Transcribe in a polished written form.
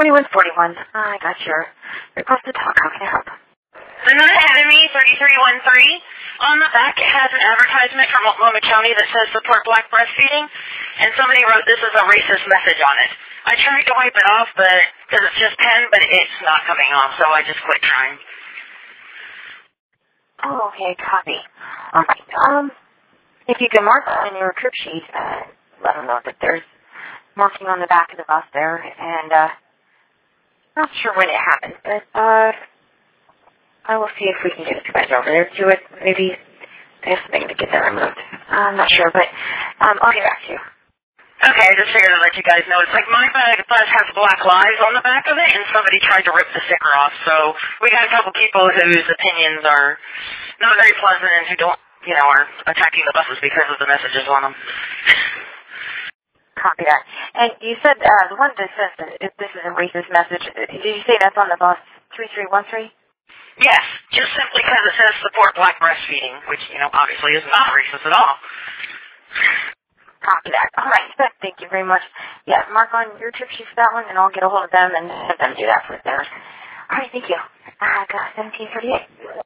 2141. I got your request to talk. How can I help? Another Enemy 3313. On the back, it has an advertisement from Multnomah County that says support black breastfeeding, and somebody wrote this is a racist message on it. I tried to wipe it off, because it's just pen, but it's not coming off, so I just quit trying. Oh, okay, copy. All right. If you can mark on your trip sheet, let them know that there's marking on the back of the bus there, and not sure when it happened, but I will see if we can get you guys over there to it. Maybe they have something to get that removed. I'm not sure, but I'll get back to you. Okay, I just figured I'd let you guys know. It's like my bus has Black Lives on the back of it, and somebody tried to rip the sticker off. So we got a couple people whose opinions are not very pleasant and who don't, are attacking the buses because of the messages on them. Copy that. And you said the one that says that if this is a racist message, did you say that's on the bus 3313? Yes, just simply because it says support black breastfeeding, which, obviously is not racist at all. Copy that. All right. Thank you very much. Yeah, mark on your trip sheet for that one, and I'll get a hold of them and have them do that for theirs. All right, thank you. I got 1738.